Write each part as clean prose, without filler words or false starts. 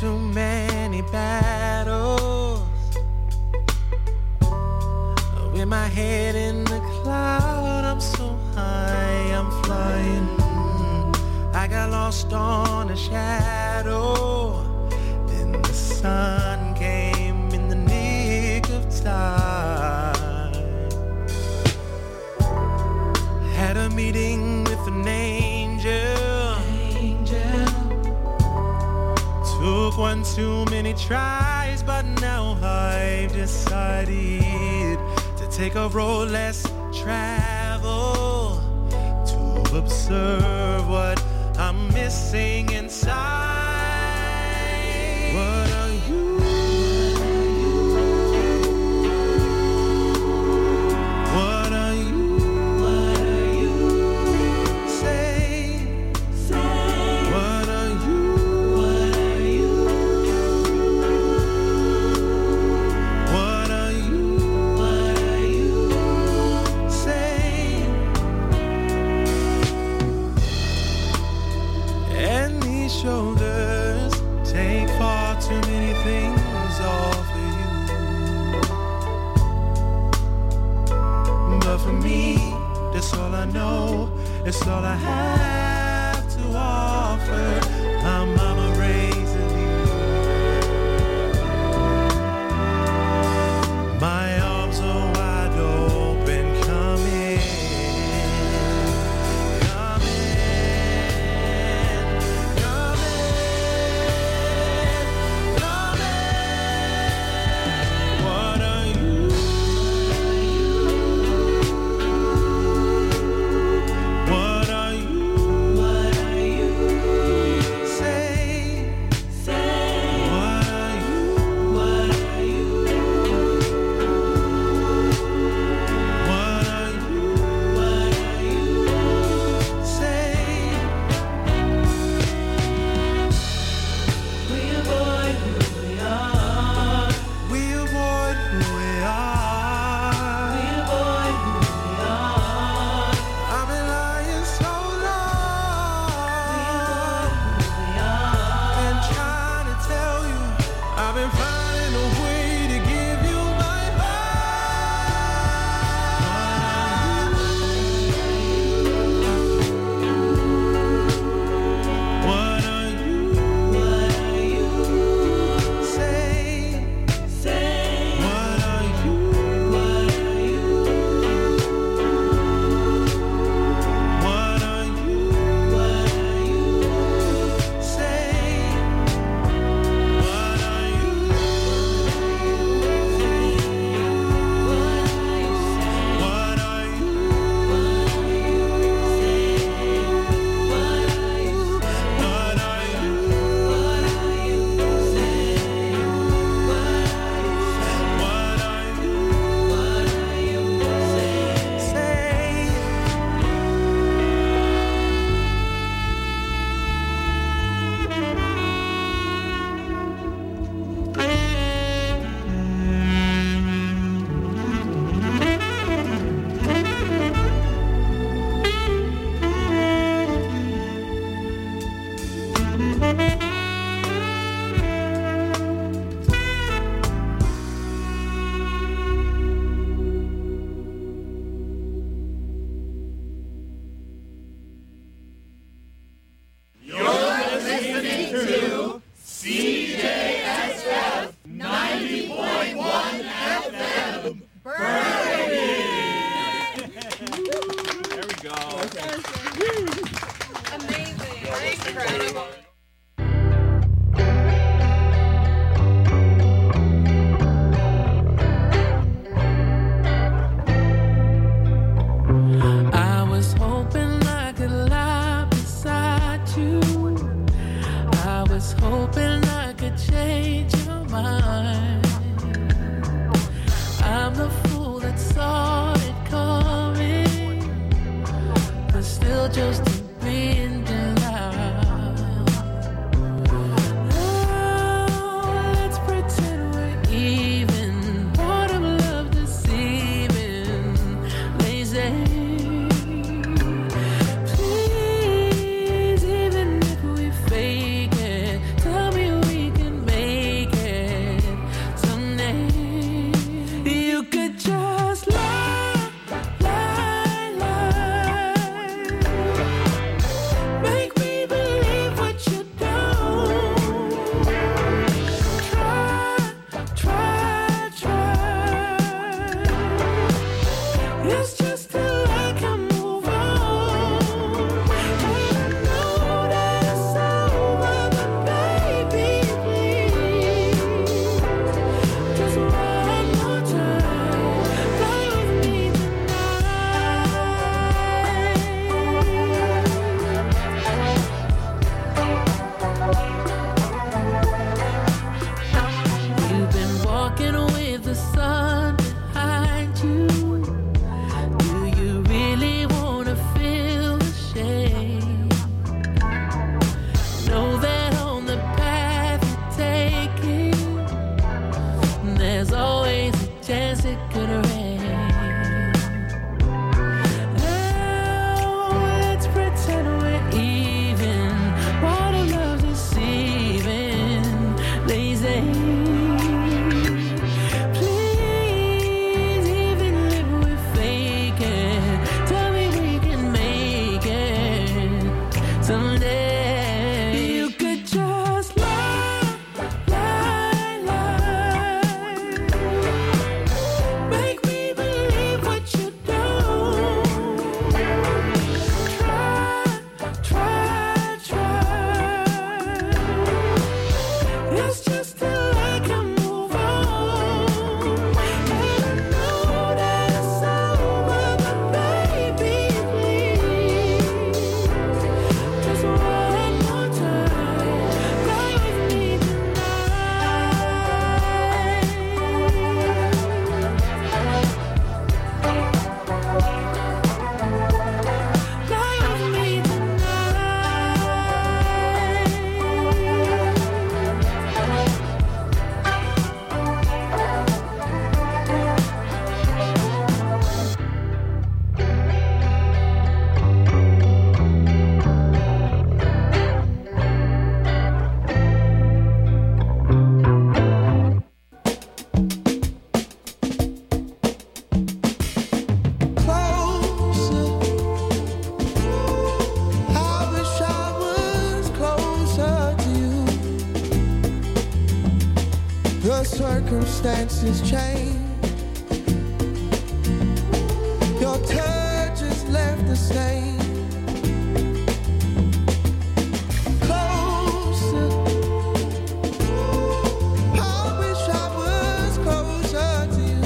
too many battles. With my head in the cloud, I'm so high, I'm flying. I got lost on a shadow. Then the sun came in the nick of time. Had a meeting with an angel. Took one too many tries, but now I've decided to take a road less traveled, to observe what I'm missing inside. What are you? What are you? What are you? Say. What are you? What are you? What are you? What are you? Say. And these shoulders take far too many things off of you. But for me, that's all I know, it's all I have to offer. My mama raising you. My arms are wide open, come in. Come in, come in, come in. What are you? What are you? What are you? Say. What are you? What are you? What are you? What are you? Say. We avoid who we are. We avoid who we are. We avoid who we are. I've been lying so long. We are. And trying to tell you, I've been finding a way to give you my heart. What are you? What are you? Say. What are you? What are you? What are you? What are you? Say. What are you? What are you? I was hoping I could lie beside you. I was hoping I could change your mind. I'm the fool that saw it coming, but still just being denied. Oh, let's pretend we're even. Part of love deceiving, they say. Please, even if we fake it, tell me we can someday. You could just lie, lie, lie. Make me believe what you don't. Try, try. It's just till I can move on. And I know that it's over, but baby, please, just one more time, fly with me tonight. Fly with me closer. I wish I was closer to you. The circumstances change. Your touch has left the same. Closer. I wish I was closer to you.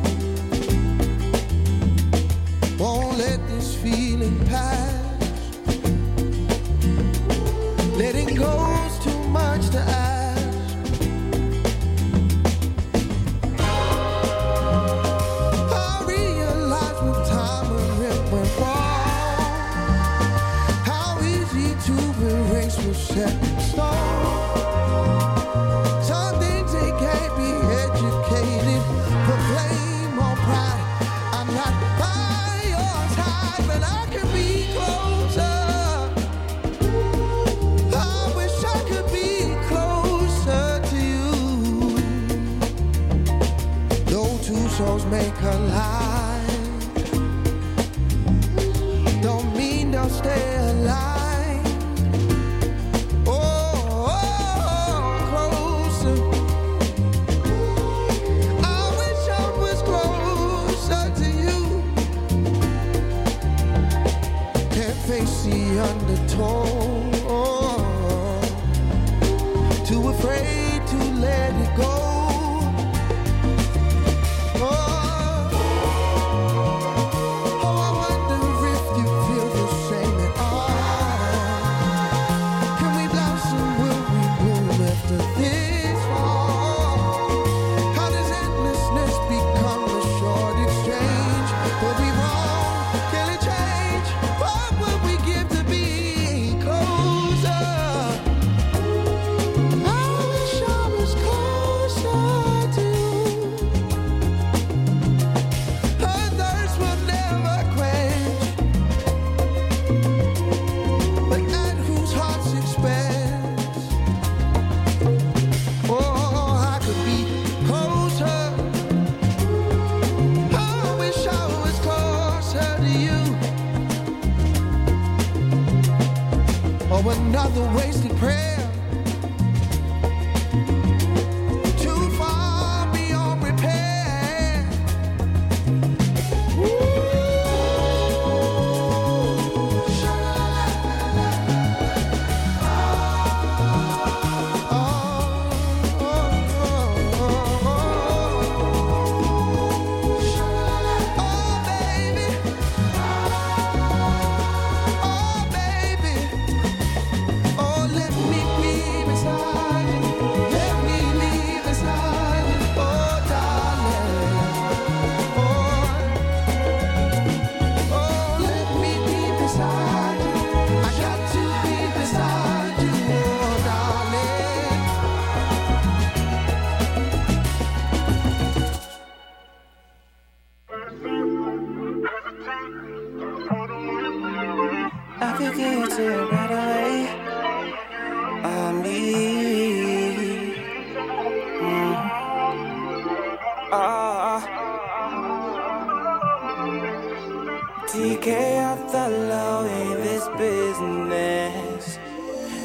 Won't let this feeling pass. Letting go's too much to ask. I realize with time when it went wrong, how easy to erase was set in stone. Some things they can't be educated, but blame on pride. I'm not by your side, but I can be closer. I wish I could be closer to you. Though two souls make a line, don't mean they'll stay alive. Oh, closer. I wish I was closer to you. Can't face the undertow. Too afraid to let it go. Oh, I wonder if you feel the same at all. Can we blossom? Will we bloom after this fall? How does endlessness become a short exchange? Will we wrong? Can it change? What would we give to be closer? I wish I was closer to you. Her thirst will never quench, but at whose heart's expense? Oh, I could be closer. I wish I was closer to you. Oh, another wasted prayer. Too far beyond repair. I could get to it right away. I need. TK off the low in this business.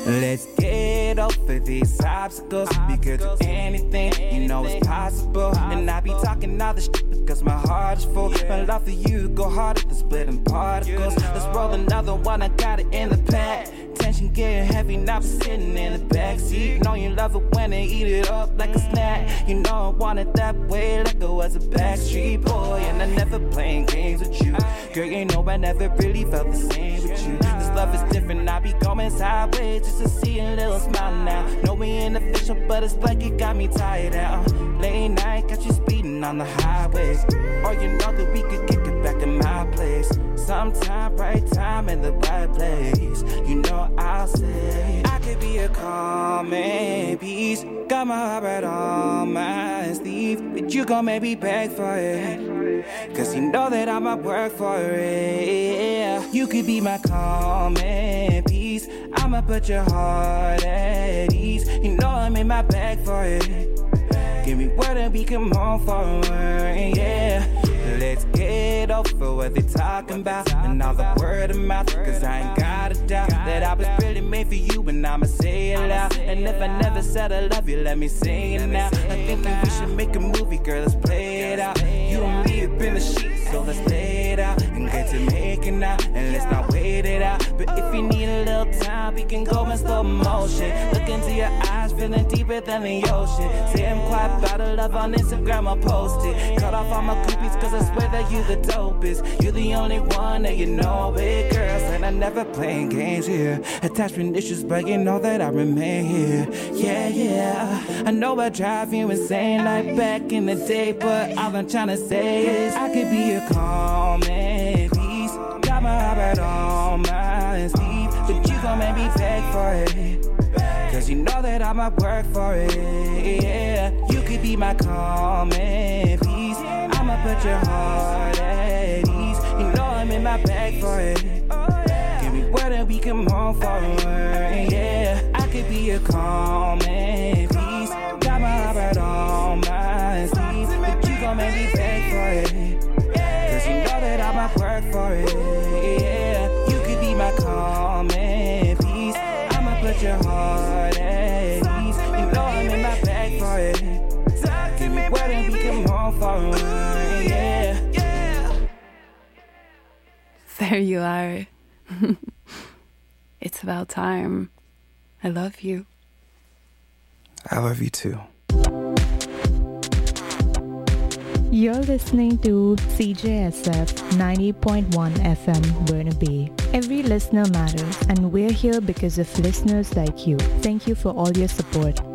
Let's get over these obstacles. We could do anything, you know it's possible. And I be talking all this shit because my heart is full. My love for you go harder than splitting particles. Let's roll another one, I got it in the pack. Tension getting heavy, now we sitting in the backseat. Know you love it when they eat it up like a snack. You know I want it that way, like I was a backstreet boy. And I never playing games with you. Girl, you know I never really felt the same with you. This love is different, I be going sideways just to see a little smile now. Know we ain't official, but it's like it got me tired out. Late night, got you speeding on the highways. Or you know that we could kick it back in my place. Sometime, right time in the right place. You know I'll say I could be a calm and peace. Got my heart right on my sleeve, but you gon' maybe beg for it, cause you know that I'ma work for it. You could be my calm and peace. I'ma put your heart at ease. You know I'm in my bag for it. Give me word and we can move forward, yeah. Let's get over what they talking about and all the word of mouth, cause I ain't got a doubt that I was really made for you and I'ma say it loud. And if I never said I love you, let me say it now. I think that we should make a movie, girl, let's play it out. You and me up in the sheets, so let's lay it out and get to making out, and let's not wait it out. But if you need a little time, we can go in slow motion. Look into your eyes, feeling deeper than the ocean. Say I'm quiet about the love on Instagram, I'll post it. Cut off all my cookies, cause I swear that you the dopest. You're the only one that you know it, girl. And I never playing games here. Attachment issues, but you know that I remain here. Yeah, yeah. I know I drive you insane like back in the day, but all I'm trying to say is I could be a calm and peace. Got my heart right on my sleeve, but you gon' make me beg for it, cause you know that I'ma work for it, yeah. You could be my calm and peace. I'ma put your heart at ease. You know I'm in my bag for it. Give me word and we can move forward, yeah. I could be a calm and peace. Got my heart right on my sleeve, but you gon' make me beg for it, cause you know that I'ma work for it, yeah. You could be my calm and peace. I'ma put your heart at ease. You know I'm in my bag for it. Give me word and we can move forward, yeah. There you are. It's about time. I love you. I love you too. You're listening to CJSF 90.1 FM Burnaby. Every listener matters, and we're here because of listeners like you. Thank you for all your support.